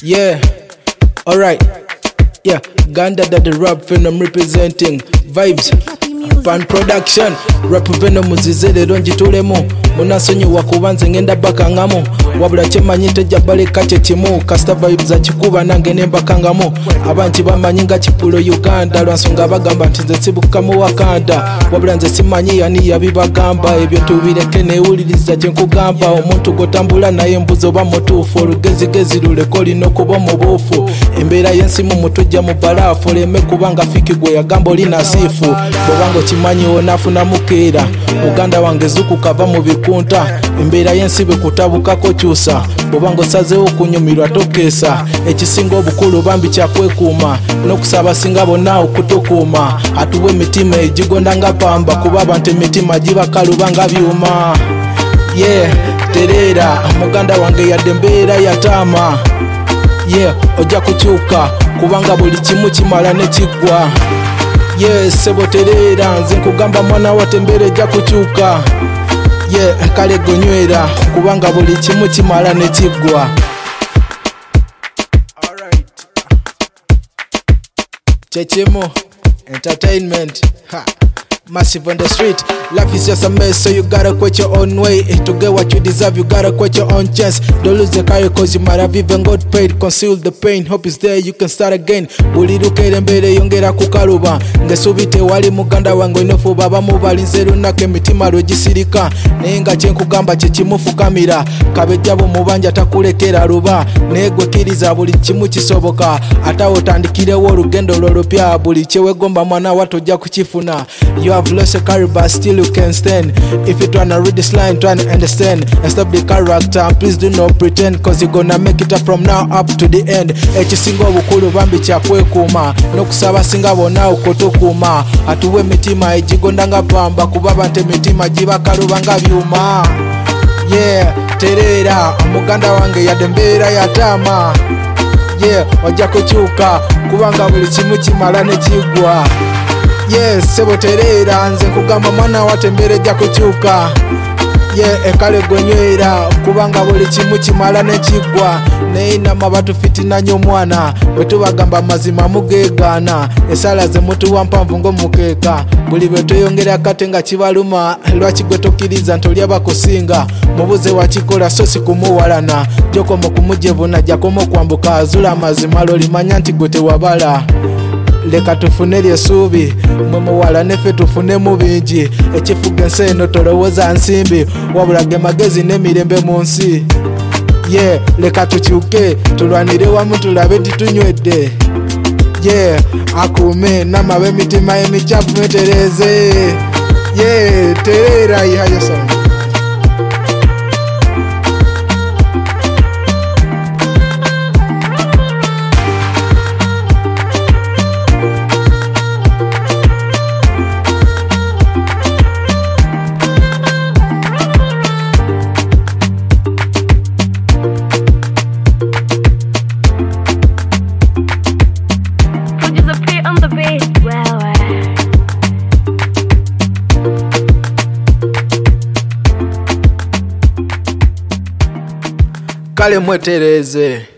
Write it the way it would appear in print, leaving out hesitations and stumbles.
Yeah, alright. Yeah, Ganda that the rap venom representing vibes. Pan production, rap venom muzizere ronjitulemu. Munasonyiwa kubanze ngenda bakangamu. Wabula chemanyi tejabale kache chimu. Kasta vibes za chikuba nange nembakangamu. Abanti bamanyi nga chipulo Uganda. Lwansonga bagamba nti nze sibuka mu Wakanda. Wabula nze simanyi yani yabibagamba. Ebyo tubireke neewuliriza kye nkugamba. Omuntu gotambula naye mbuzi oba mutuufu. Olugezigezi luleko lina okuba mubuufu. Embeera y'ensi mu mutujja mu balaafu. Oleme kubanga fiki gwe yagamba oli nasiifu. Bw'obanga okimanyi onafuna mukeera. Muganda wange zuku kava mu bikunta. Embeera y'ensi bwe kutabukako kyusa. Bw'obanga osazeewo okunyumirwa tokeesa. Ekisinga obukulu bambi kyakwekuuma. N'okusaba singa bonna okutukuuma. Atuwa emitima egigonda nga pamba. Kuba abantu emitima gibakaluba nga byuma. Yeah, tereera muganda wange yadde embeera yataama. Yeah, ojja kukyuka kubanga buli kimu kimala ne kiggwa. Yes, sebo tereera nze nkugamba mwana wa tembeera ejja kukyuka. Yeah, kale gonywera kubanga buli kimu kimala ne kiggwa. Alright. Chechemo entertainment. Ha. Massive on the street. Life is just a mess, so you gotta quit your own way. To get what you deserve, you gotta quit your own chance. Don't lose the career cause you might have even got paid. Conceal the pain, hope is there, you can start again. Bulirukere mbere yongera kukaluba. Ngesubite wali muganda wange inofu baba mubalinze lunake mitima lwegisirika. Naye nga kye nkugamba kye kimufukamira. Kabejjabo mubanja takulekera luba. Naye gwe kkiriza buli kimu kisoboka. Ate otandikirewo olugendo lw'olupya. Buli kye weegomba mwana wato ojja kukifuna. You have lost a career but still you can stand. If you tryna read this line, tryna understand and stop the character, please do not pretend, cause you're gonna make it up from now up to the end. Ekisinga obukulu bambi kyakwekuuma n'okusaba singa bonna okutukuuma. Atuwa emitima egigonda nga pamba kuba abantu emitima gibakaluba nga byuma. Yeah, tereera muganda wange yadde embeera yataama. Yeah, ojja kukyuka kubanga buli kimu kimala ne kiggwa. Yes, sebo tereera nze nkugamba mwana wa tembeera ejja kukyuka. Yeah, ekale gonywera kubanga buli kimu kimala ne kiggwa. Naye nama batufitina nnyo omwana bwe tubagamba amazima mugeegaana. Essaala ze mutuwa mpanvu ng'omukeeka. Buli bwe tweyongera kate nga kibaluma. Lwaki gwe tokkiriza nti oli abakusinga. Mubuze wakikola so si kumuwalana. Gy'okoma okumujevuna gy'akoma okwambuka. Azula amazima lolimanya nti gwe tewabala. Leka tufune ly'essuubi mwe muwala neffe tufunemu bingi. Ekifuga ensi eno tolowooza nsimbi wabula ge magezi n'emirembe mu nsi. Yeah, leka tukyuke tulwanire wamu tulabe titunywedde. Yeah, akuume n'amaba emitima emikyafu metereeze. Yeah, tereera yihayo sana. Kale mwetereeze.